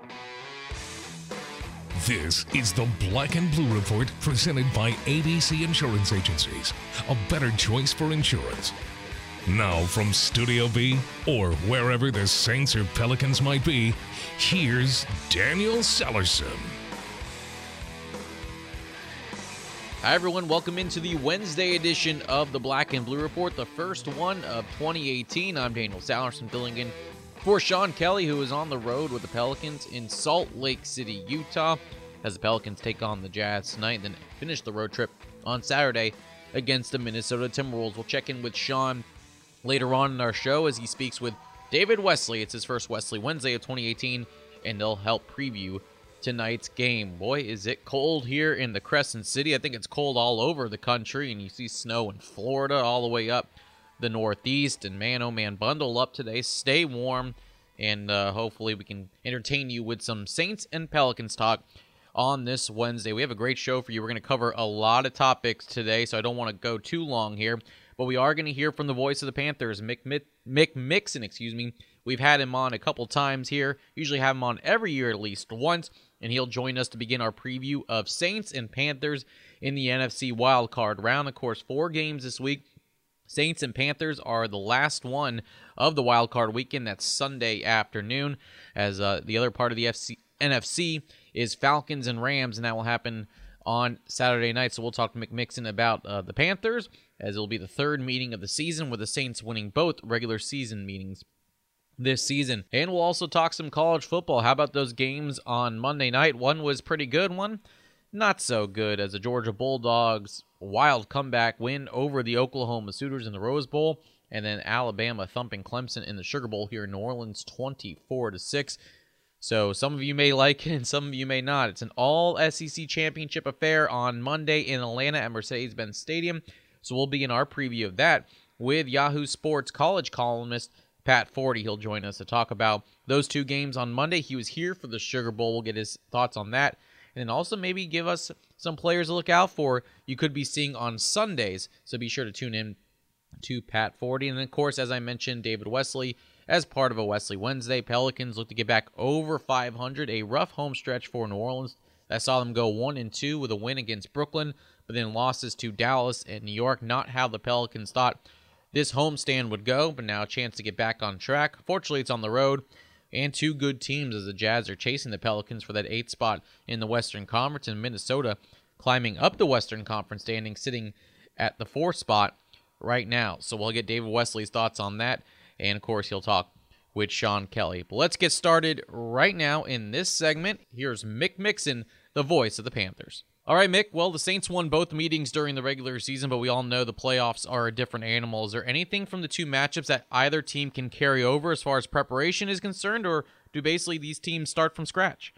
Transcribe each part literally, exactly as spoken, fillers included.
This is the Black and Blue Report presented by A B C Insurance Agencies, a better choice for insurance. Now from Studio B, or wherever the Saints or Pelicans might be, here's Daniel Sellerson. Hi everyone, welcome into the Wednesday edition of the Black and Blue Report, the first one of twenty eighteen. I'm Daniel Sellerson, filling in for Sean Kelly, who is on the road with the Pelicans in Salt Lake City, Utah, as the Pelicans take on the Jazz tonight, then finish the road trip on Saturday against the Minnesota Timberwolves. We'll check in with Sean later on in our show as he speaks with David Wesley. It's his first Wesley Wednesday of twenty eighteen, and they'll help preview tonight's game. Boy, is it cold here in the Crescent City. I think it's cold all over the country, and you see snow in Florida all the way up the Northeast. And man, oh man, bundle up today. Stay warm, and uh, hopefully we can entertain you with some Saints and Pelicans talk on this Wednesday. We have a great show for you. We're going to cover a lot of topics today, so I don't want to go too long here. But we are going to hear from the voice of the Panthers, Mick, Mick Mixon, excuse me. We've had him on a couple times here. Usually have him on every year at least once, and he'll join us to begin our preview of Saints and Panthers in the N F C wildcard round. Of course, four games this week. Saints and Panthers are the last one of the wildcard weekend. That's Sunday afternoon, as uh, the other part of the F C, N F C is Falcons and Rams, and that will happen on Saturday night. So we'll talk to Mick Mixon about uh, the Panthers, as it will be the third meeting of the season, with the Saints winning both regular season meetings this season. And we'll also talk some college football. How about those games on Monday night? One was pretty good, one not so good, as the Georgia Bulldogs wild comeback win over the Oklahoma Sooners in the Rose Bowl, and then Alabama thumping Clemson in the Sugar Bowl here in New Orleans twenty-four to six. So some of you may like it and some of you may not. It's an all S E C championship affair on Monday in Atlanta at Mercedes-Benz Stadium. So we'll be in our preview of that with Yahoo Sports college columnist Pat Forty. He'll join us to talk about those two games on Monday. He was here for the Sugar Bowl. We'll get his thoughts on that. And then also maybe give us some players to look out for you could be seeing on Sundays. So be sure to tune in to Pat Forty. And then, of course, as I mentioned, David Wesley as part of a Wesley Wednesday. Pelicans look to get back over five hundred. A rough home stretch for New Orleans that saw them go one and two with a win against Brooklyn, but then losses to Dallas and New York. Not how the Pelicans thought this homestand would go, but now a chance to get back on track. Fortunately, it's on the road, and two good teams as the Jazz are chasing the Pelicans for that eighth spot in the Western Conference, and Minnesota climbing up the Western Conference standing, sitting at the fourth spot right now. So we'll get David Wesley's thoughts on that, and of course he'll talk with Sean Kelly. But let's get started right now in this segment. Here's Mick Mixon, the voice of the Panthers. All right, Mick, well, the Saints won both meetings during the regular season, but we all know the playoffs are a different animal. Is there anything from the two matchups that either team can carry over as far as preparation is concerned, or do basically these teams start from scratch?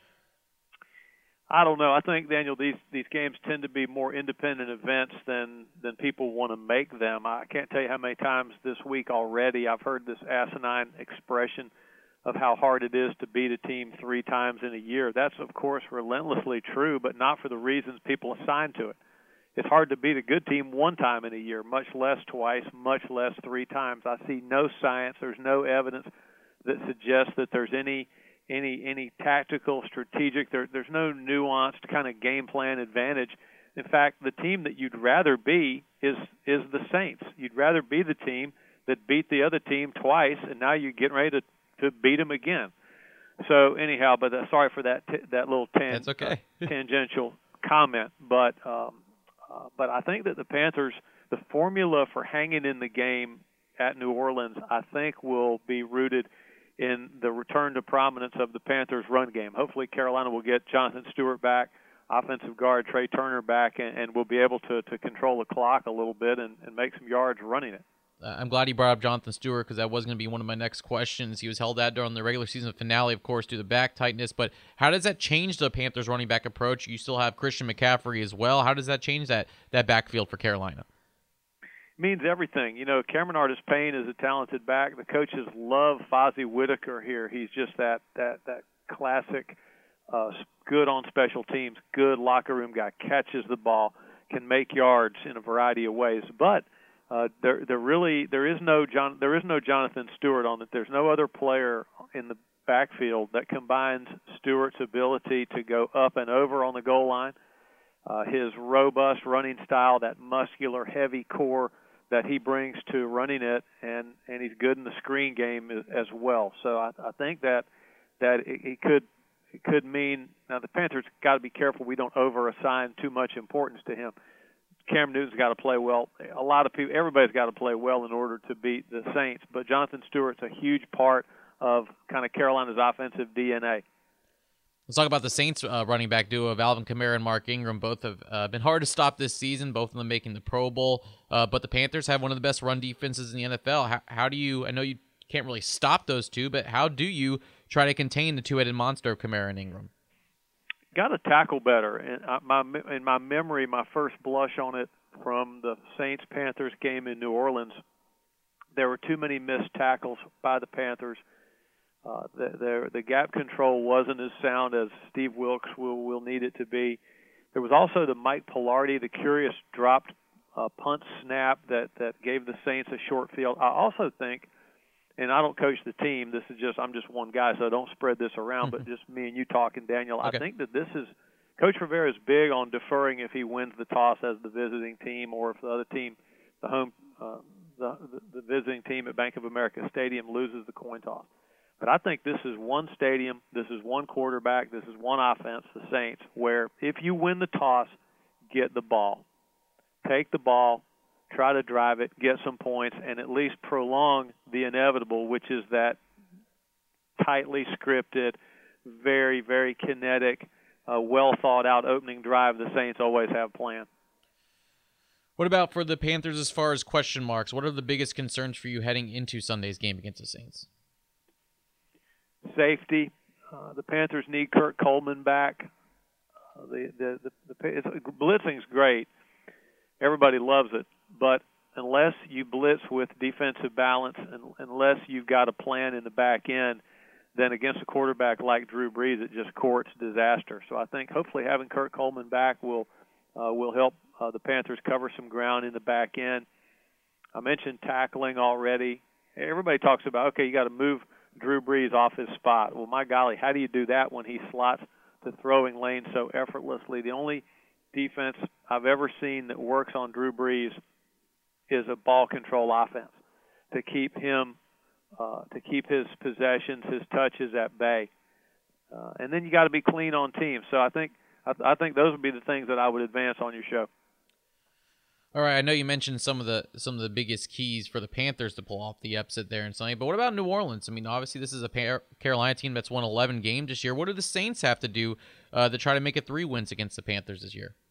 I don't know. I think, Daniel, these these games tend to be more independent events than, than people want to make them. I can't tell you how many times this week already I've heard this asinine expression of how hard it is to beat a team three times in a year. That's, of course, relentlessly true, but not for the reasons people assign to it. It's hard to beat a good team one time in a year, much less twice, much less three times. I see no science. There's no evidence that suggests that there's any any any tactical, strategic, there, there's no nuanced kind of game plan advantage. In fact, the team that you'd rather be is is the Saints. You'd rather be the team that beat the other team twice, and now you're getting ready to to beat them again. So anyhow, but uh, sorry for that t- that little tan- That's okay. uh, tangential comment. But um, uh, but I think that the Panthers, the formula for hanging in the game at New Orleans, I think will be rooted in the return to prominence of the Panthers' run game. Hopefully Carolina will get Jonathan Stewart back, offensive guard Trey Turner back, and, and will be able to, to control the clock a little bit and, and make some yards running it. Uh, I'm glad he brought up Jonathan Stewart, because that was going to be one of my next questions. He was held out during the regular season finale, of course, due to back tightness. But how does that change the Panthers' running back approach? You still have Christian McCaffrey as well. How does that change that that backfield for Carolina? It means everything. You know, Cameron Artis-Payne is a talented back. The coaches love Fozzie Whitaker here. He's just that that that classic, uh, good on special teams, good locker room guy, catches the ball, can make yards in a variety of ways. But Uh, there, there really, there is no John, there is no Jonathan Stewart on it. There's no other player in the backfield that combines Stewart's ability to go up and over on the goal line, uh, his robust running style, that muscular, heavy core that he brings to running it, and, and he's good in the screen game as, as well. So I, I think that that it, it could it could mean now the Panthers got to be careful we don't over-assign too much importance to him. Cam Newton's got to play well. A lot of people, everybody's got to play well in order to beat the Saints. But Jonathan Stewart's a huge part of kind of Carolina's offensive D N A. Let's talk about the Saints uh, running back duo of Alvin Kamara and Mark Ingram. Both have uh, been hard to stop this season, both of them making the Pro Bowl. Uh, but the Panthers have one of the best run defenses in the N F L. How, how do you, I know you can't really stop those two, but how do you try to contain the two-headed monster of Kamara and Ingram? Got to tackle better. And I, my, in my memory, my first blush on it from the Saints-Panthers game in New Orleans, there were too many missed tackles by the Panthers. Uh, the, the, the gap control wasn't as sound as Steve Wilks will, will need it to be. There was also the Mike Pilardi, the curious dropped uh, punt snap that, that gave the Saints a short field. I also think, and I don't coach the team, this is just, I'm just one guy, so don't spread this around, but just me and you talking, Daniel, okay. I think that this is, Coach Rivera is big on deferring if he wins the toss as the visiting team, or if the other team, the home, uh, the, the, the visiting team at Bank of America Stadium loses the coin toss. But I think this is one stadium, this is one quarterback, this is one offense, the Saints, where if you win the toss, get the ball. Take the ball, try to drive it, get some points, and at least prolong the inevitable, which is that tightly scripted, very, very kinetic, uh, well-thought-out opening drive the Saints always have planned. What about for the Panthers as far as question marks? What are the biggest concerns for you heading into Sunday's game against the Saints? Safety. Uh, the Panthers need Kurt Coleman back. Uh, the, the, the, the it's, blitzing's great. Everybody loves it. But unless you blitz with defensive balance and unless you've got a plan in the back end, then against a quarterback like Drew Brees, it just courts disaster. So I think hopefully having Kurt Coleman back will uh, will help uh, the Panthers cover some ground in the back end. I mentioned tackling already. Everybody talks about, okay, you got to move Drew Brees off his spot. Well, my golly, how do you do that when he slots the throwing lane so effortlessly? The only defense I've ever seen that works on Drew Brees is a ball control offense to keep him, uh, to keep his possessions, his touches at bay. Uh, and then you got to be clean on teams. So I think I, I think those would be the things that I would advance on your show. All right, I know you mentioned some of the some of the biggest keys for the Panthers to pull off the upset there in Sunday, but what about New Orleans? I mean, obviously this is a Carolina team that's won eleven games this year. What do the Saints have to do uh, to try to make it three wins against the Panthers this year?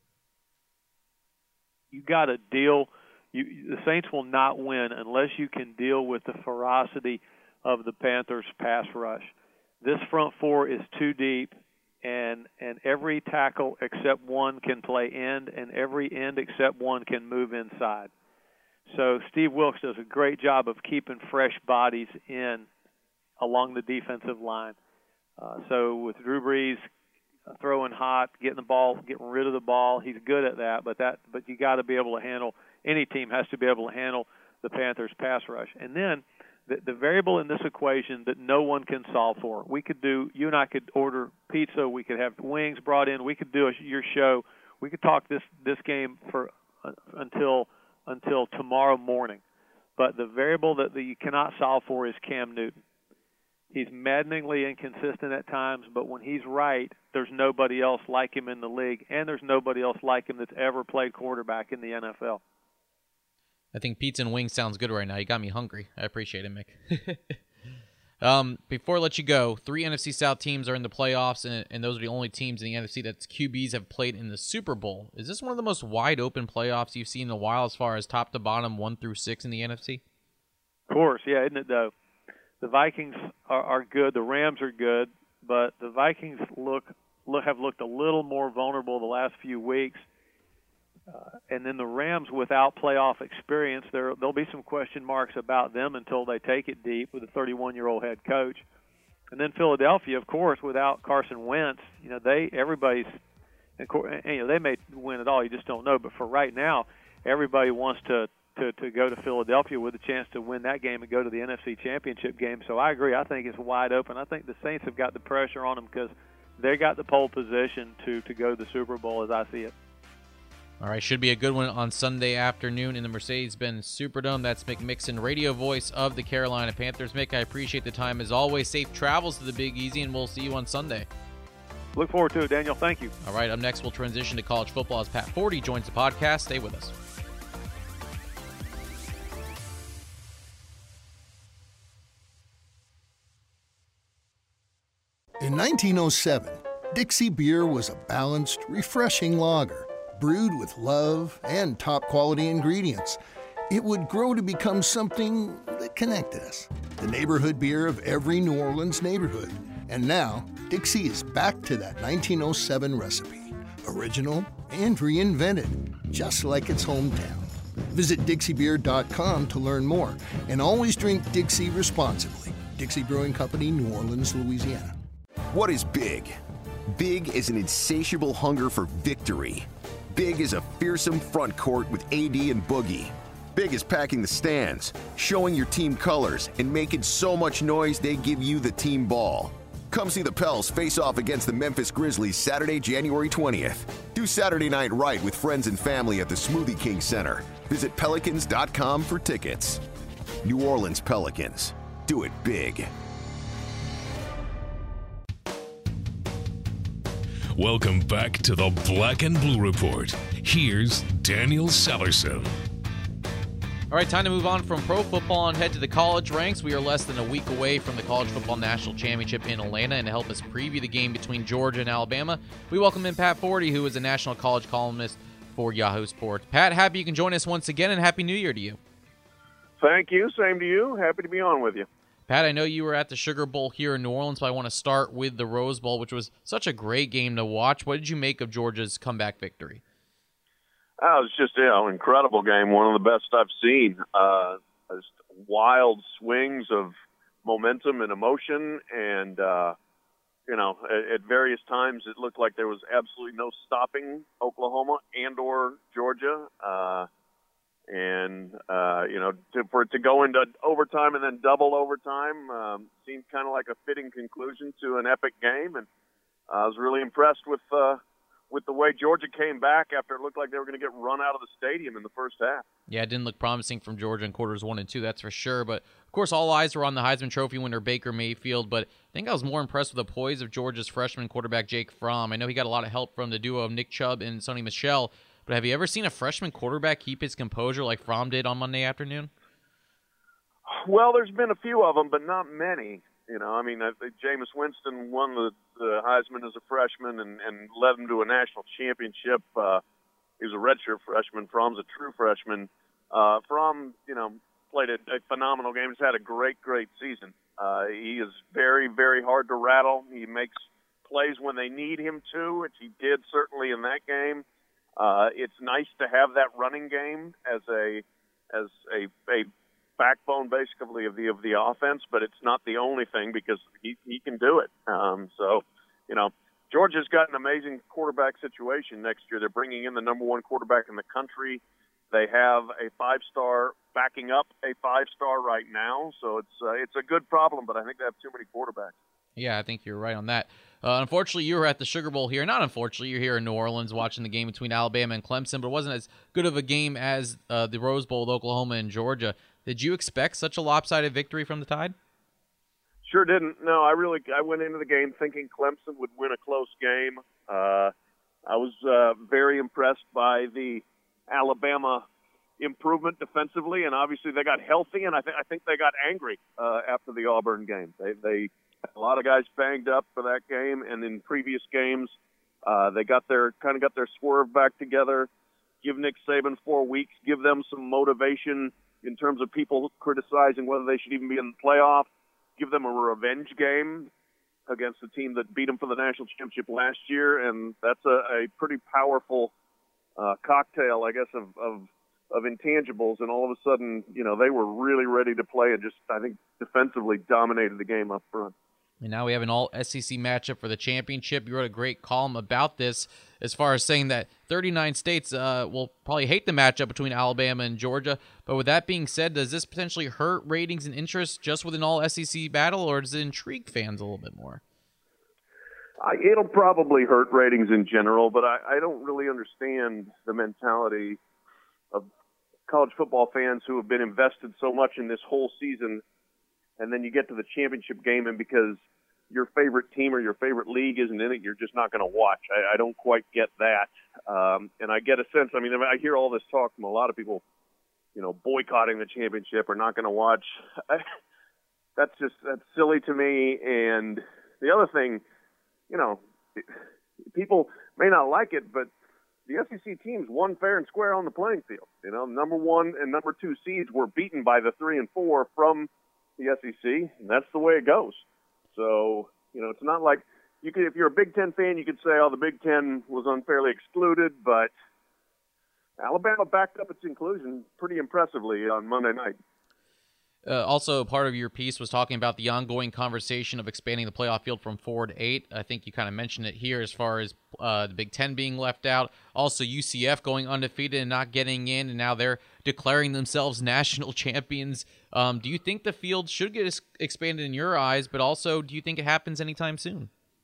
You got to deal. You, the Saints will not win unless you can deal with the ferocity of the Panthers' pass rush. This front four is too deep. And and every tackle except one can play end, and every end except one can move inside. So Steve Wilks does a great job of keeping fresh bodies in along the defensive line. Uh, so with Drew Brees uh, throwing hot, getting the ball, getting rid of the ball, he's good at that. But that but you got to be able to handle. Any team has to be able to handle the Panthers' pass rush. And then The, the variable in this equation that no one can solve for. We could do, you and I could order pizza, we could have wings brought in, we could do a, your show, we could talk this, this game for uh, until until tomorrow morning. But the variable that, that you cannot solve for is Cam Newton. He's maddeningly inconsistent at times, but when he's right, there's nobody else like him in the league, and there's nobody else like him that's ever played quarterback in the N F L. I think pizza and wings sounds good right now. You got me hungry. I appreciate it, Mick. um, before I let you go, three N F C South teams are in the playoffs, and, and those are the only teams in the N F C that Q Bs have played in the Super Bowl. Is this one of the most wide-open playoffs you've seen in a while as far as top to bottom, one through six in the N F C? Of course, yeah, isn't it, though? The Vikings are, are good. The Rams are good, but the Vikings look, look have looked a little more vulnerable the last few weeks. Uh, and then the Rams, without playoff experience, there there'll be some question marks about them until they take it deep with a thirty-one-year-old head coach. And then Philadelphia, of course, without Carson Wentz, you know they everybody's, and, you know they may win it all, you just don't know. But for right now, everybody wants to to, to go to Philadelphia with a chance to win that game and go to the N F C Championship game. So I agree. I think it's wide open. I think the Saints have got the pressure on them because they got the pole position to, to go to the Super Bowl as I see it. All right, should be a good one on Sunday afternoon in the Mercedes-Benz Superdome. That's Mick Mixon, radio voice of the Carolina Panthers. Mick, I appreciate the time as always. Safe travels to the Big Easy, and we'll see you on Sunday. Look forward to it, Daniel. Thank you. All right, up next, we'll transition to college football as Pat Forty joins the podcast. Stay with us. In nineteen oh seven, Dixie Beer was a balanced, refreshing lager, brewed with love and top-quality ingredients. It would grow to become something that connected us, the neighborhood beer of every New Orleans neighborhood. And now, Dixie is back to that nineteen oh seven recipe, original and reinvented, just like its hometown. Visit Dixie Beer dot com to learn more, and always drink Dixie responsibly. Dixie Brewing Company, New Orleans, Louisiana. What is big? Big is an insatiable hunger for victory. Big is a fearsome front court with A D and Boogie. Big is packing the stands, showing your team colors, and making so much noise they give you the team ball. Come see the Pels face off against the Memphis Grizzlies Saturday, January twentieth. Do Saturday night right with friends and family at the Smoothie King Center. Visit Pelicans dot com for tickets. New Orleans Pelicans. Do it big. Welcome back to the Black and Blue Report. Here's Daniel Sellerson. All right, time to move on from pro football and head to the college ranks. We are less than a week away from the College Football National Championship in Atlanta, and to help us preview the game between Georgia and Alabama, we welcome in Pat Forty, who is a national college columnist for Yahoo Sports. Pat, happy you can join us once again, and Happy New Year to you. Thank you. Same to you. Happy to be on with you. Pat, I know you were at the Sugar Bowl here in New Orleans, but I want to start with the Rose Bowl, which was such a great game to watch. What did you make of Georgia's comeback victory? Oh, it was just, you know, an incredible game, one of the best I've seen. Uh, just wild swings of momentum and emotion, and, uh, you know, at, at various times it looked like there was absolutely no stopping Oklahoma and or Georgia. Uh, and, uh, you know, to, for it to go into overtime and then double overtime um, seemed kind of like a fitting conclusion to an epic game, and I was really impressed with uh, – with the way Georgia came back after it looked like they were going to get run out of the stadium in the first half. Yeah, it didn't look promising from Georgia in quarters one and two, that's for sure. But, of course, all eyes were on the Heisman Trophy winner Baker Mayfield. But I think I was more impressed with the poise of Georgia's freshman quarterback Jake Fromm. I know he got a lot of help from the duo of Nick Chubb and Sonny Michel. But have you ever seen a freshman quarterback keep his composure like Fromm did on Monday afternoon? Well, there's been a few of them, but not many. You know, I mean, I think Jameis Winston won the, the Heisman as a freshman and, and led him to a national championship. Uh, he was a redshirt freshman. Fromm's a true freshman. Uh, Fromm, you know, played a, a phenomenal game. He's had a great, great season. Uh, he is very, very hard to rattle. He makes plays when they need him to, which he did certainly in that game. Uh, it's nice to have that running game as a as a, a backbone basically of the of the offense, but it's not the only thing because he, he can do it. Um, so, you know, Georgia's got an amazing quarterback situation next year. They're bringing in the number one quarterback in the country. They have a five-star backing up a five-star right now, so it's uh, it's a good problem, but I think they have too many quarterbacks. Yeah, I think you're right on that. Uh, unfortunately, you were at the Sugar Bowl here. Not unfortunately, you're here in New Orleans watching the game between Alabama and Clemson, but it wasn't as good of a game as uh, the Rose Bowl with Oklahoma and Georgia. Did you expect such a lopsided victory from the Tide? Sure didn't. No, I really I went into the game thinking Clemson would win a close game. Uh, I was uh, very impressed by the Alabama improvement defensively, and obviously they got healthy, and I think I think they got angry uh, after the Auburn game. They they had a lot of guys banged up for that game, and in previous games uh, they got their kind of got their swerve back together. Give Nick Saban four weeks. Give them some motivation in terms of people criticizing whether they should even be in the playoff. Give them a revenge game against the team that beat them for the national championship last year, and that's a, a pretty powerful uh, cocktail, I guess, of, of of intangibles. And all of a sudden, you know, they were really ready to play and just, I think, defensively dominated the game up front. And now we have an all-S E C matchup for the championship. You wrote a great column about this as far as saying that thirty-nine states uh, will probably hate the matchup between Alabama and Georgia. But with that being said, does this potentially hurt ratings and interest just with an all-S E C battle, or does it intrigue fans a little bit more? I, it'll probably hurt ratings in general, but I, I don't really understand the mentality of college football fans who have been invested so much in this whole season, and then you get to the championship game, and because your favorite team or your favorite league isn't in it, you're just not going to watch. I, I don't quite get that. Um, and I get a sense, I mean, I hear all this talk from a lot of people, you know, boycotting the championship or not going to watch. I, that's just, that's silly to me. And the other thing, you know, people may not like it, but the S E C teams won fair and square on the playing field. You know, number one and number two seeds were beaten by the three and four from the S E C, and that's the way it goes. So, you know, it's not like you could, if you're a Big Ten fan, you could say, oh, the Big Ten was unfairly excluded, but Alabama backed up its inclusion pretty impressively on Monday night. Uh, also, part of your piece was talking about the ongoing conversation of expanding the playoff field from four to eight. I think you kind of mentioned it here as far as uh, the Big Ten being left out. Also, U C F going undefeated and not getting in, and now they're declaring themselves national champions. Um, do you think the field should get ex- expanded in your eyes, but also do you think it happens anytime soon?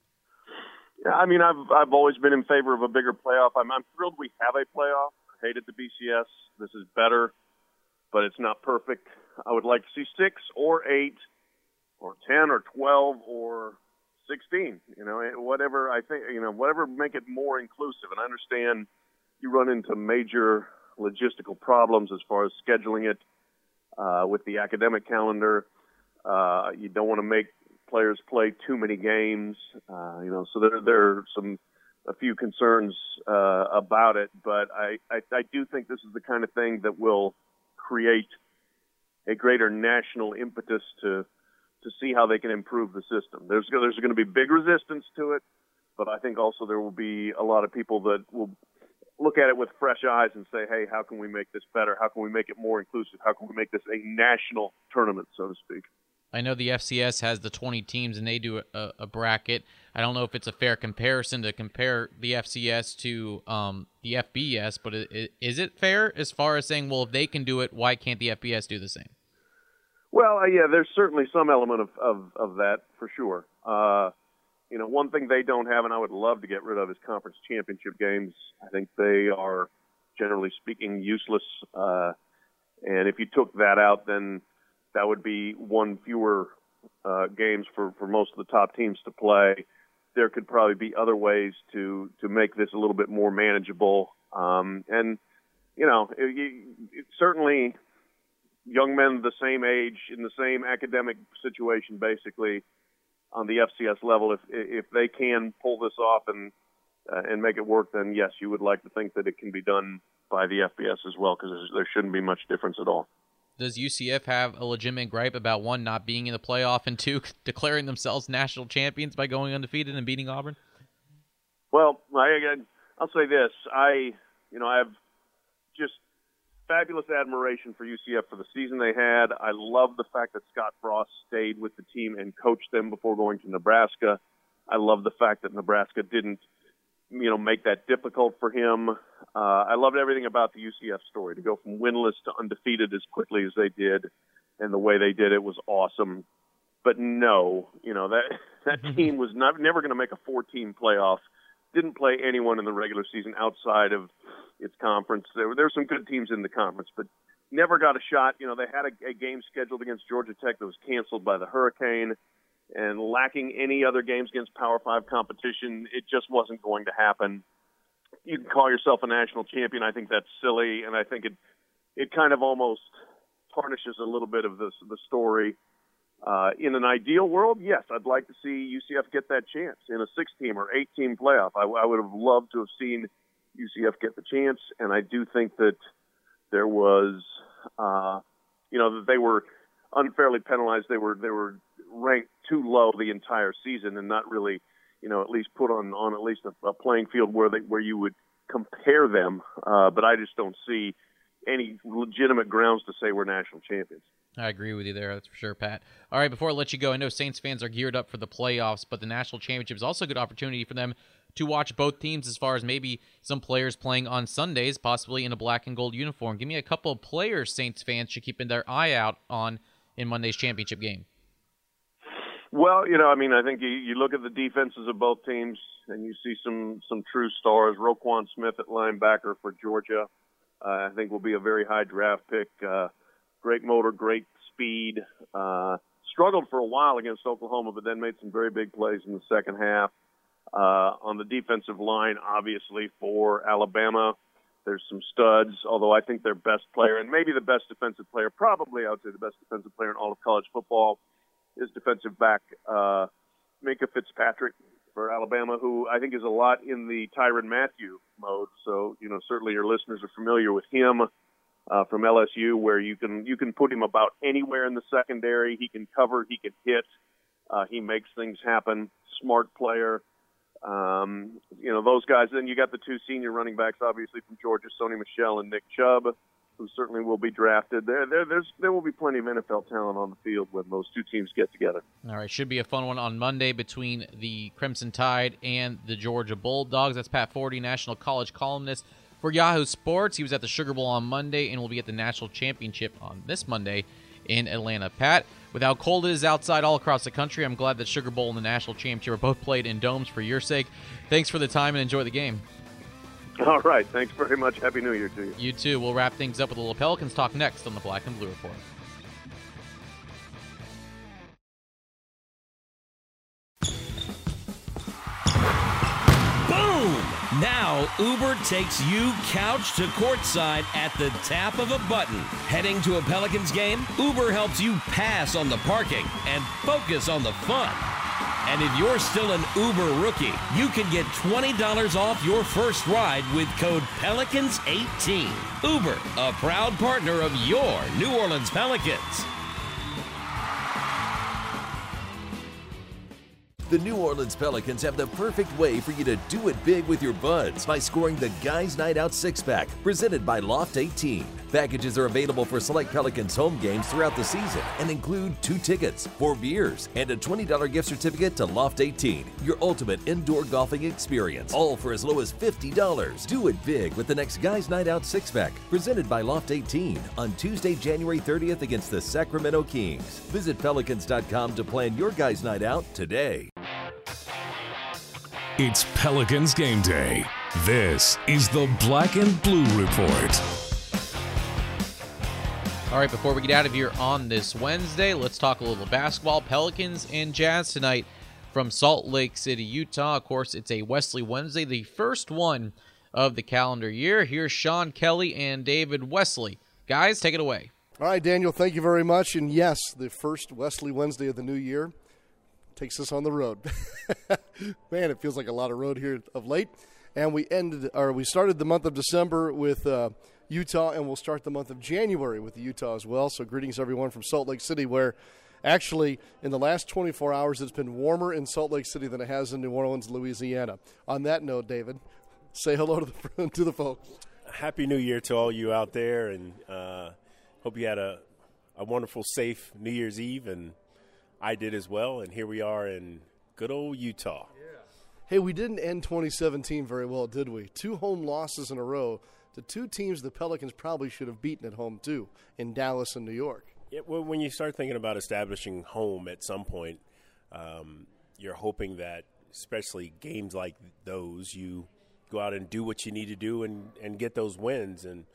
Yeah, I mean, I've I've always been in favor of a bigger playoff. I'm, I'm thrilled we have a playoff. I hated the B C S. This is better, but it's not perfect. I would like to see six or eight or ten or twelve or sixteen, you know, whatever I think, you know, whatever make it more inclusive. And I understand you run into major logistical problems as far as scheduling it uh, with the academic calendar. Uh, you don't want to make players play too many games, uh, you know, so there, there are some, a few concerns uh, about it. But I, I, I do think this is the kind of thing that will create a greater national impetus to to see how they can improve the system. There's there's going to be big resistance to it, but I think also there will be a lot of people that will look at it with fresh eyes and say, hey, how can we make this better? How can we make it more inclusive? How can we make this a national tournament, so to speak? I know the F C S has the twenty teams, and they do a, a bracket. I don't know if it's a fair comparison to compare the F C S to um, the F B S, but it, is it fair as far as saying, well, if they can do it, why can't the F B S do the same? Well, uh, yeah, there's certainly some element of, of, of that for sure. Uh, you know, one thing they don't have, and I would love to get rid of, is conference championship games. I think they are, generally speaking, useless. Uh, and if you took that out, then that would be one fewer uh, games for, for most of the top teams to play. There could probably be other ways to, to make this a little bit more manageable. Um, and, you know, it, it, certainly young men the same age, in the same academic situation, basically, on the F C S level, if if they can pull this off and uh, and make it work, then yes, you would like to think that it can be done by the F B S as well, because there shouldn't be much difference at all. Does U C F have a legitimate gripe about, one, not being in the playoff, and two, declaring themselves national champions by going undefeated and beating Auburn? Well, I, I'll say this. I, you know, I have just fabulous admiration for U C F for the season they had. I love the fact that Scott Frost stayed with the team and coached them before going to Nebraska. I love the fact that Nebraska didn't, you know, make that difficult for him. Uh, I loved everything about the U C F story. To go from winless to undefeated as quickly as they did, and the way they did it was awesome. But no, you know, that that team was not never going to make a four-team playoff. Didn't play anyone in the regular season outside of its conference. There were there were some good teams in the conference, but never got a shot. You know, they had a, a game scheduled against Georgia Tech that was canceled by the hurricane, and lacking any other games against Power Five competition, it just wasn't going to happen. You can call yourself a national champion. I think that's silly, and I think it it kind of almost tarnishes a little bit of the the story. Uh, in an ideal world, yes, I'd like to see U C F get that chance in a six-team or eight-team playoff. I, I would have loved to have seen U C F get the chance, and I do think that there was, uh, you know, that they were unfairly penalized. They were they were ranked too low the entire season, and not really, you know, at least put on, on at least a, a playing field where they where you would compare them. Uh, but I just don't see any legitimate grounds to say we're national champions. I agree with you there, that's for sure, Pat. All right, before I let you go, I know Saints fans are geared up for the playoffs, but the national championship is also a good opportunity for them to watch both teams as far as maybe some players playing on Sundays, possibly in a black and gold uniform. Give me a couple of players Saints fans should keep their eye out on in Monday's championship game. Well, you know, I mean, I think you, you look at the defenses of both teams, and you see some, some true stars. Roquan Smith at linebacker for Georgia, uh, I think will be a very high draft pick. Uh, Great motor, great speed. Uh, struggled for a while against Oklahoma, but then made some very big plays in the second half. Uh, on the defensive line, obviously, for Alabama, there's some studs, although I think their best player, and maybe the best defensive player, probably I would say the best defensive player in all of college football, is defensive back uh, Minkah Fitzpatrick for Alabama, who I think is a lot in the Tyrann Mathieu mode. So, you know, certainly your listeners are familiar with him. Uh, from L S U, where you can you can put him about anywhere in the secondary. He can cover, he can hit, uh, he makes things happen. Smart player, um, you know those guys. Then you got the two senior running backs, obviously from Georgia, Sony Michel and Nick Chubb, who certainly will be drafted. There, there, there's there will be plenty of N F L talent on the field when those two teams get together. All right, should be a fun one on Monday between the Crimson Tide and the Georgia Bulldogs. That's Pat Forty, national college columnist for Yahoo Sports. He was at the Sugar Bowl on Monday and will be at the National Championship on this Monday in Atlanta. Pat, with how cold it is outside all across the country, I'm glad that Sugar Bowl and the National Championship are both played in domes for your sake. Thanks for the time and enjoy the game. All right. Thanks very much. Happy New Year to you. You too. We'll wrap things up with a little Pelicans talk next on the Black and Blue Report. Now, Uber takes you couch to courtside at the tap of a button. Heading to a Pelicans game? Uber helps you pass on the parking and focus on the fun. And if you're still an Uber rookie, you can get twenty dollars off your first ride with code Pelicans eighteen. Uber, a proud partner of your New Orleans Pelicans. The New Orleans Pelicans have the perfect way for you to do it big with your buds by scoring the Guys Night Out six-pack, presented by Loft eighteen. Packages are available for select Pelicans home games throughout the season and include two tickets, four beers, and a twenty dollars gift certificate to Loft eighteen, your ultimate indoor golfing experience, all for as low as fifty dollars. Do it big with the next Guys Night Out six-pack, presented by Loft eighteen, on Tuesday, January thirtieth against the Sacramento Kings. Visit Pelicans dot com to plan your Guys Night Out today. It's Pelicans game day. This is the Black and Blue Report. All right, before we get out of here on this Wednesday, let's talk a little basketball. Pelicans and Jazz tonight from Salt Lake City, Utah. Of course, it's a Wesley Wednesday, the first one of the calendar year. Here's Sean Kelly and David Wesley. Guys, take it away. All right, Daniel, thank you very much. And yes, the first Wesley Wednesday of the new year takes us on the road. Man, it feels like a lot of road here of late. And we ended, or we started the month of December with uh, Utah, and we'll start the month of January with the Utah as well. So greetings, everyone, from Salt Lake City, where actually in the last twenty-four hours it's been warmer in Salt Lake City than it has in New Orleans, Louisiana. On that note, David, say hello to the, to the folks. Happy New Year to all you out there, and uh, hope you had a, a wonderful, safe New Year's Eve, and I did as well, and here we are in good old Utah. Yeah. Hey, we didn't end twenty seventeen very well, did we? Two home losses in a row to two teams the Pelicans probably should have beaten at home, too, in Dallas and New York. Yeah, well, when you start thinking about establishing home at some point, um, you're hoping that, especially games like those, you go out and do what you need to do and, and get those wins. And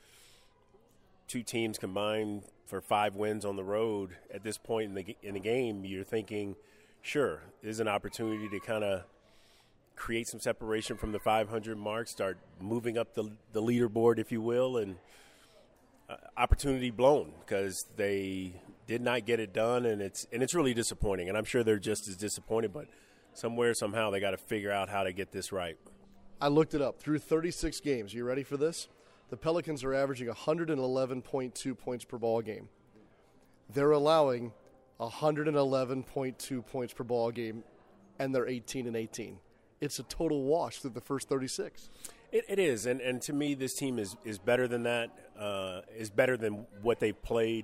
two teams combined for five wins on the road at this point in the in the game, you're thinking, sure, there's an opportunity to kind of create some separation from the five hundred mark, start moving up the the leaderboard, if you will, and uh, opportunity blown because they did not get it done, and it's and it's really disappointing. And I'm sure they're just as disappointed, but somewhere, somehow, they got to figure out how to get this right. I looked it up. Through thirty-six games, you ready for this? The Pelicans are averaging one hundred eleven point two points per ball game. They're allowing one hundred eleven point two points per ball game, and they're eighteen and eighteen. It's a total wash through the first thirty-six. It, it is, and, and to me, this team is, is better than that. Uh, is better than what they've played.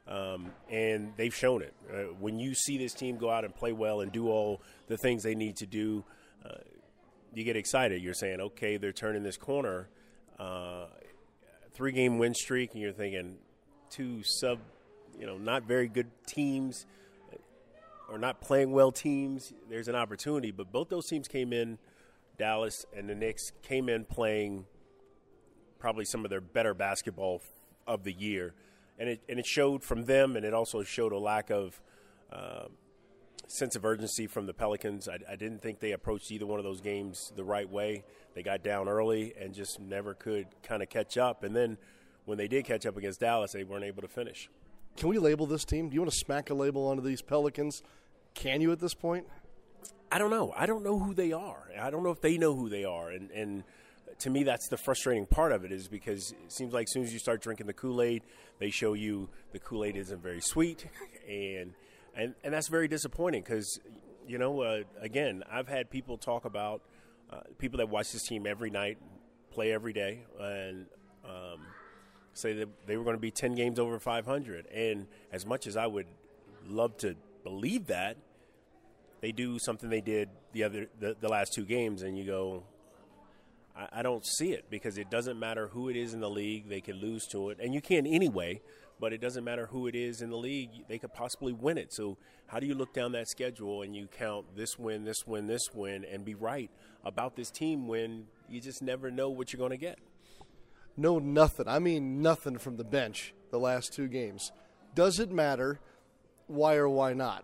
Um, and they've shown it. Uh, when you see this team go out and play well and do all the things they need to do, uh, you get excited. You're saying, okay, they're turning this corner. Uh, three-game win streak, and you're thinking two sub, you know, not very good teams or not playing well teams, there's an opportunity. But both those teams came in, Dallas and the Knicks came in playing probably some of their better basketball of the year. And it and it showed from them, and it also showed a lack of uh, sense of urgency from the Pelicans. I, I didn't think they approached either one of those games the right way. They got down early and just never could kind of catch up. And then when they did catch up against Dallas, they weren't able to finish. Can we label this team? Do you want to smack a label onto these Pelicans? Can you at this point? I don't know. I don't know who they are. I don't know if they know who they are. And, and to me, that's the frustrating part of it, is because it seems like as soon as you start drinking the Kool-Aid, they show you the Kool-Aid isn't very sweet. And and, and that's very disappointing because, you know, uh, again, I've had people talk about uh, people that watch this team every night, play every day, and um, say that they were going to be ten games over five hundred. And as much as I would love to believe that, they do something they did the other the, the last two games, and you go, I, I don't see it, because it doesn't matter who it is in the league. They could lose to it, and you can anyway, but it doesn't matter who it is in the league. They could possibly win it. So how do you look down that schedule and you count this win, this win, this win, and be right about this team when you just never know what you're going to get? No, nothing. I mean nothing from the bench the last two games. Does it matter? Why or why not?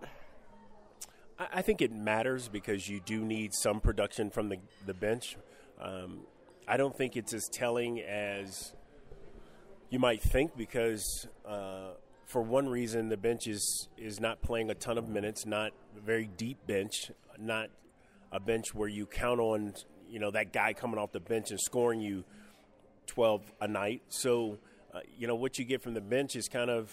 I think it matters because you do need some production from the, the bench. Um, I don't think it's as telling as you might think, because uh, for one reason, the bench is, is not playing a ton of minutes, not a very deep bench, not a bench where you count on, you know, that guy coming off the bench and scoring you twelve a night. So, uh, you know, what you get from the bench is kind of,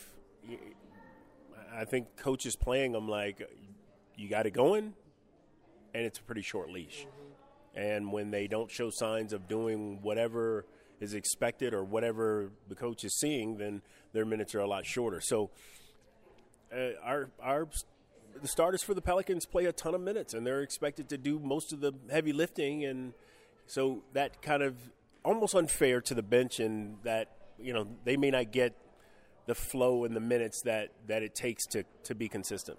I think coaches playing them like, you got it going, and it's a pretty short leash. And when they don't show signs of doing whatever is expected or whatever the coach is seeing, then their minutes are a lot shorter. So uh, our our the starters for the Pelicans play a ton of minutes, and they're expected to do most of the heavy lifting. And so that kind of almost unfair to the bench, and that, you know, they may not get the flow and the minutes that, that it takes to, to be consistent.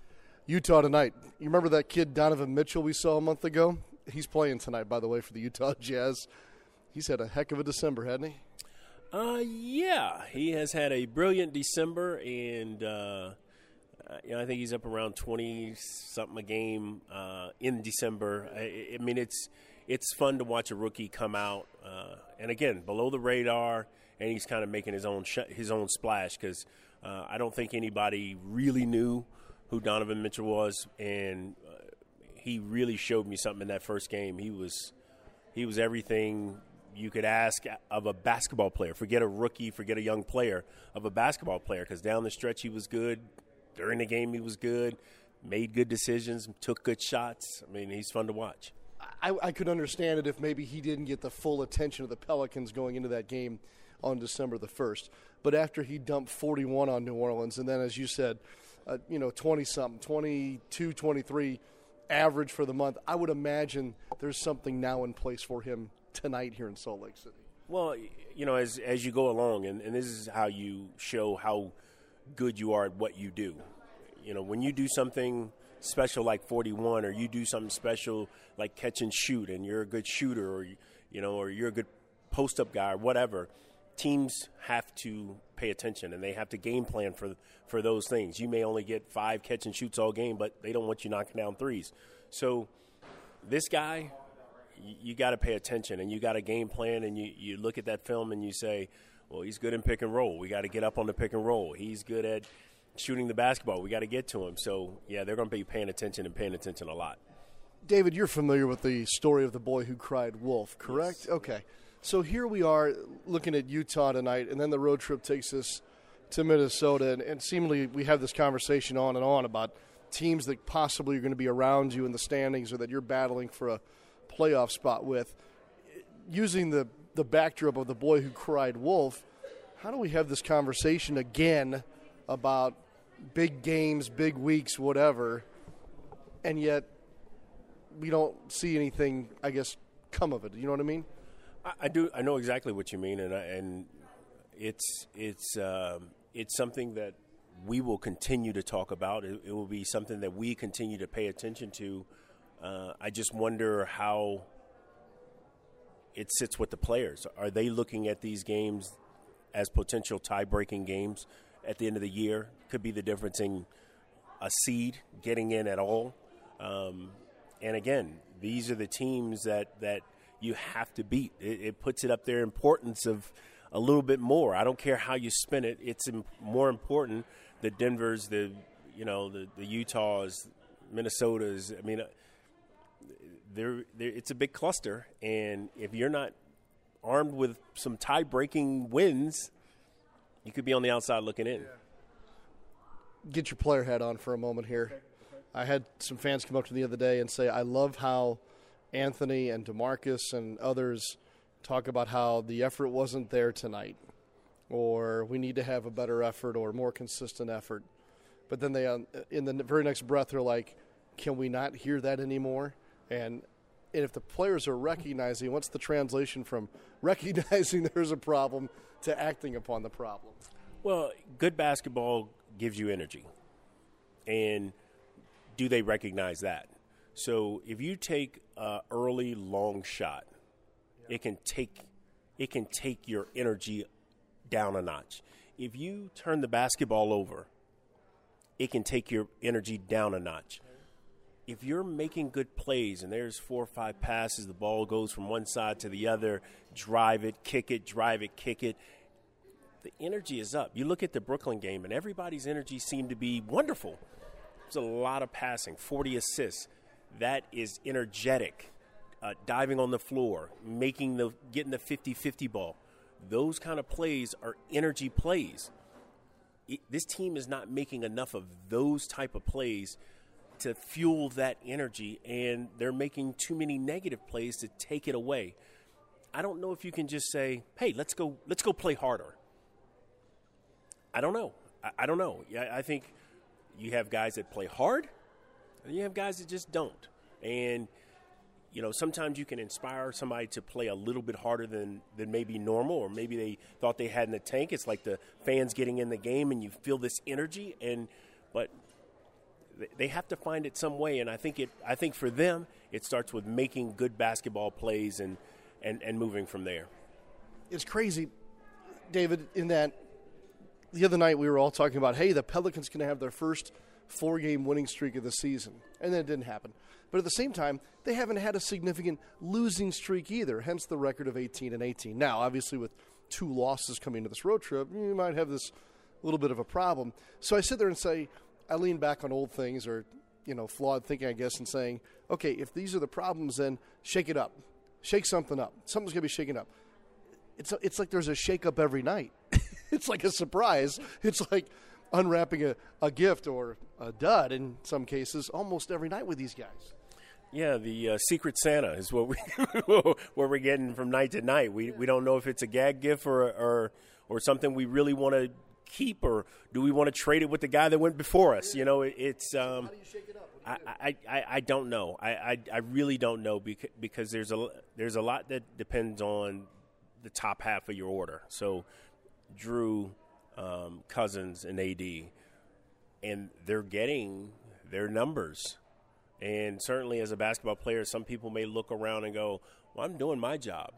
Utah tonight. You remember that kid Donovan Mitchell we saw a month ago? He's playing tonight, by the way, for the Utah Jazz. He's had a heck of a December, hasn't he? Uh, yeah. He has had a brilliant December, and uh, you know, I think he's up around twenty-something a game uh, in December. I, I mean, it's it's fun to watch a rookie come out, uh, and again, below the radar, and he's kind of making his own sh- his own splash, because uh, I don't think anybody really knew who Donovan Mitchell was, and uh, he really showed me something in that first game. He was he was everything you could ask of a basketball player. Forget a rookie, forget a young player, of a basketball player, because down the stretch he was good. During the game he was good, made good decisions, took good shots. I mean, he's fun to watch. I, I could understand it if maybe he didn't get the full attention of the Pelicans going into that game on December the first. But after he dumped forty-one on New Orleans, and then, as you said, Uh, you know, twenty-something, twenty-two, twenty-three average for the month, I would imagine there's something now in place for him tonight here in Salt Lake City. Well, you know, as as you go along, and, and this is how you show how good you are at what you do. You know, when you do something special like forty-one, or you do something special like catch and shoot, and you're a good shooter, or, you know, or you're a good post-up guy or whatever, teams have to pay attention, and they have to game plan for for those things. You may only get five catch and shoots all game, but they don't want you knocking down threes. So this guy, you, you got to pay attention, and you got a game plan, and you, you look at that film and you say, well, he's good in pick and roll. We got to get up on the pick and roll. He's good at shooting the basketball. We got to get to him. So, yeah, they're going to be paying attention and paying attention a lot. David, you're familiar with the story of the boy who cried wolf, correct? Yes. Okay. So here we are looking at Utah tonight, and then the road trip takes us to Minnesota, and, and seemingly we have this conversation on and on about teams that possibly are going to be around you in the standings or that you're battling for a playoff spot with. Using the, the backdrop of the boy who cried wolf, how do we have this conversation again about big games, big weeks, whatever, and yet we don't see anything, I guess, come of it. You know what I mean? I, I do. I know exactly what you mean, and I, and it's it's um, it's something that we will continue to talk about. It, it will be something that we continue to pay attention to. Uh, I just wonder how it sits with the players. Are they looking at these games as potential tie-breaking games at the end of the year? Could be the difference in a seed getting in at all. Um, and again, these are the teams that, that you have to beat. It, it puts it up there importance of a little bit more. I don't care how you spin it. It's im- more important. The Denvers, the you know, the, the Utahs, Minnesotas. I mean, uh, they're, they're, it's a big cluster. And if you're not armed with some tie-breaking wins, you could be on the outside looking in. Get your player hat on for a moment here. I had some fans come up to me the other day and say, I love how Anthony and DeMarcus and others talk about how the effort wasn't there tonight, or we need to have a better effort or more consistent effort. But then they, uh, in the very next breath, they're like, can we not hear that anymore? And, and if the players are recognizing, what's the translation from recognizing there's a problem to acting upon the problem? Well, good basketball gives you energy. And do they recognize that? So if you take an early long shot, yeah. it can take it can take your energy down a notch. If you turn the basketball over, it can take your energy down a notch. If you're making good plays and there's four or five passes, the ball goes from one side to the other, drive it, kick it, drive it, kick it, the energy is up. You look at the Brooklyn game, and everybody's energy seemed to be wonderful. There's a lot of passing, forty assists. That is energetic. Uh, diving on the floor, making the getting the fifty-fifty ball. Those kind of plays are energy plays. It, this team is not making enough of those type of plays to fuel that energy, and they're making too many negative plays to take it away. I don't know if you can just say, "Hey, let's go, let's go play harder." I don't know. I, I don't know. Yeah, I think you have guys that play hard, and you have guys that just don't. And you know, sometimes you can inspire somebody to play a little bit harder than, than maybe normal, or maybe they thought they had in the tank. It's like the fans getting in the game, and you feel this energy, and but they have to find it some way. And I think it. I think for them, it starts with making good basketball plays and and, and moving from there. It's crazy, David, in that the other night we were all talking about, hey, the Pelicans can have their first four-game winning streak of the season, and then it didn't happen. But at the same time, they haven't had a significant losing streak either, hence the record of eighteen and eighteen. Now, obviously, with two losses coming to this road trip, you might have this little bit of a problem. So I sit there and say, I lean back on old things, or, you know, flawed thinking, I guess, and saying, okay, if these are the problems, then shake it up. Shake something up. Something's going to be shaken up. It's, it's like there's a shake-up every night. It's like a surprise. It's like unwrapping a, a gift or a dud in some cases almost every night with these guys. Yeah, the uh, Secret Santa is what we what we're getting from night to night. We we don't know if it's a gag gift or or, or something we really want to keep, or do we want to trade it with the guy that went before us? You know, it, it's. Um, How do you shake it up? I, I, I, I don't know. I, I, I really don't know because because there's a there's a lot that depends on the top half of your order. So, Drew, um, Cousins, and A D, and they're getting their numbers. And certainly as a basketball player, some people may look around and go, well, I'm doing my job.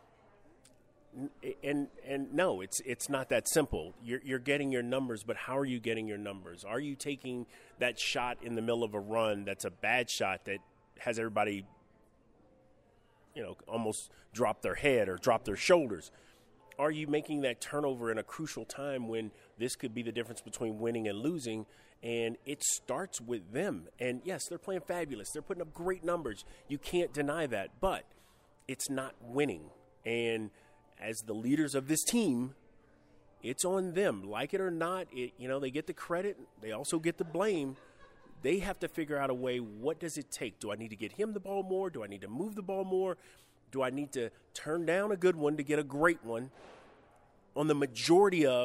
And and no, it's it's not that simple. You're, you're getting your numbers, but how are you getting your numbers? Are you taking that shot in the middle of a run that's a bad shot that has everybody, you know, almost drop their head or drop their shoulders? Are you making that turnover in a crucial time when this could be the difference between winning and losing? And it starts with them. And, yes, they're playing fabulous. They're putting up great numbers. You can't deny that. But it's not winning. And as the leaders of this team, it's on them. Like it or not, it, you know, they get the credit. They also get the blame. They have to figure out a way, what does it take? Do I need to get him the ball more? Do I need to move the ball more? Do I need to turn down a good one to get a great one on the majority of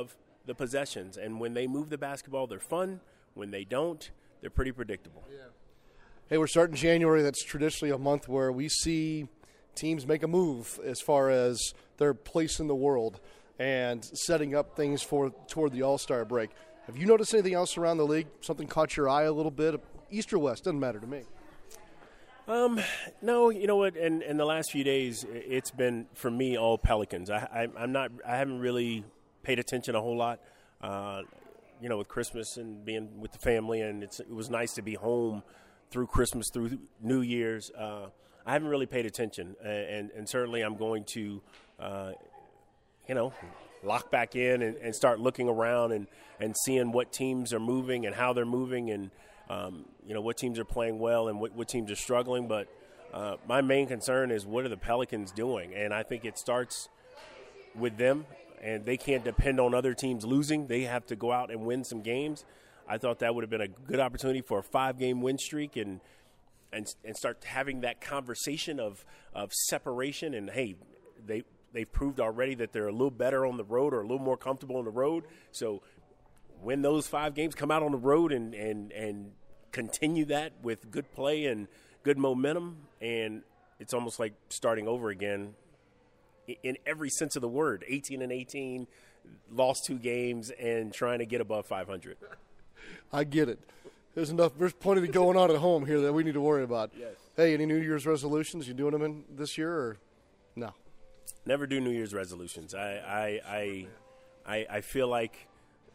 the possessions. And when they move the basketball, they're fun. When they don't, they're pretty predictable. Yeah. Hey, we're starting January. That's traditionally a month where we see teams make a move as far as their place in the world and setting up things for toward the All-Star break. Have you noticed anything else around the league? Something caught your eye a little bit? East or West, doesn't matter to me. Um, no, you know what? In, in the last few days, it's been, for me, all Pelicans. I, I, I'm not, I haven't really paid attention a whole lot, uh, you know, with Christmas and being with the family, and it's, it was nice to be home through Christmas, through New Year's. Uh, I haven't really paid attention, and, and certainly I'm going to, uh, you know, lock back in and, and start looking around and, and seeing what teams are moving and how they're moving and, um, you know, what teams are playing well and what, what teams are struggling. But uh, my main concern is what are the Pelicans doing? And I think it starts with them, and they can't depend on other teams losing. They have to go out and win some games. I thought that would have been a good opportunity for a five-game win streak and and and start having that conversation of, of separation. And, hey, they – they've proved already that they're a little better on the road or a little more comfortable on the road. So when those five games come out on the road and, and, and continue that with good play and good momentum, and it's almost like starting over again in every sense of the word. eighteen and eighteen, lost two games, and trying to get above five hundred. I get it. There's enough. There's plenty going on at home here that we need to worry about. Yes. Hey, any New Year's resolutions? You doing them in this year or no? Never do New Year's resolutions. I I I, I, I feel like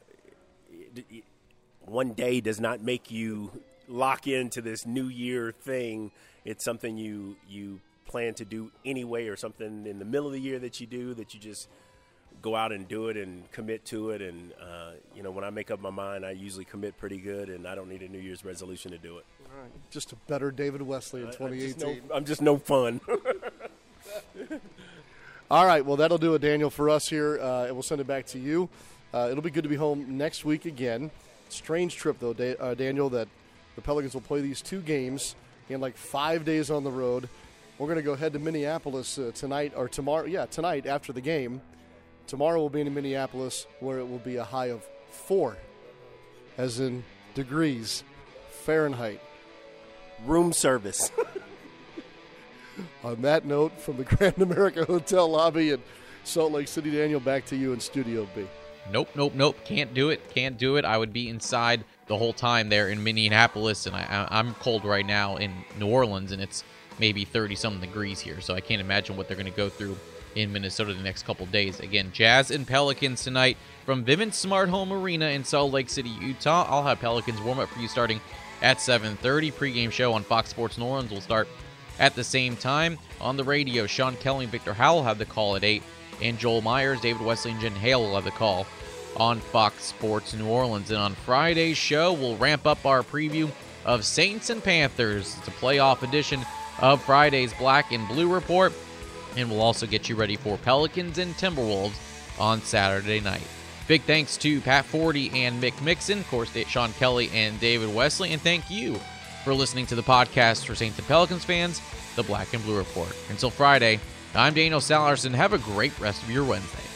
one day does not make you lock into this New Year thing. It's something you you plan to do anyway, or something in the middle of the year that you do that you just go out and do it and commit to it. And uh, you know, when I make up my mind, I usually commit pretty good, and I don't need a New Year's resolution to do it. All right, just a better David Wesley in twenty eighteen. I'm just no, I'm just no fun. All right, well, that'll do it, Daniel, for us here, uh, and we'll send it back to you. Uh, it'll be good to be home next week again. Strange trip, though, da- uh, Daniel, that the Pelicans will play these two games in like five days on the road. We're going to go head to Minneapolis uh, tonight, or tomorrow, yeah, tonight after the game. Tomorrow we'll be in Minneapolis, where it will be a high of four, as in degrees Fahrenheit. Room service. On that note, from the Grand America Hotel lobby in Salt Lake City, Daniel, back to you in Studio B. Nope, nope, nope. Can't do it. Can't do it. I would be inside the whole time there in Minneapolis, and I, I'm cold right now in New Orleans, and it's maybe thirty-something degrees here, so I can't imagine what they're going to go through in Minnesota the next couple days. Again, Jazz and Pelicans tonight from Vivint Smart Home Arena in Salt Lake City, Utah. I'll have Pelicans warm up for you starting at seven thirty. Pre-game show on Fox Sports New Orleans will start at the same time. On the radio, Sean Kelly and Victor Howell have the call at eight, and Joel Myers, David Wesley, and Jen Hale will have the call on Fox Sports New Orleans. And on Friday's show, we'll ramp up our preview of Saints and Panthers. It's a playoff edition of Friday's Black and Blue Report, and we'll also get you ready for Pelicans and Timberwolves on Saturday night. Big thanks to Pat Forty and Mick Mixon, of course, Sean Kelly and David Wesley, and thank you for listening to the podcast for Saints and Pelicans fans, the Black and Blue Report. Until Friday, I'm Daniel Salerson. Have a great rest of your Wednesday.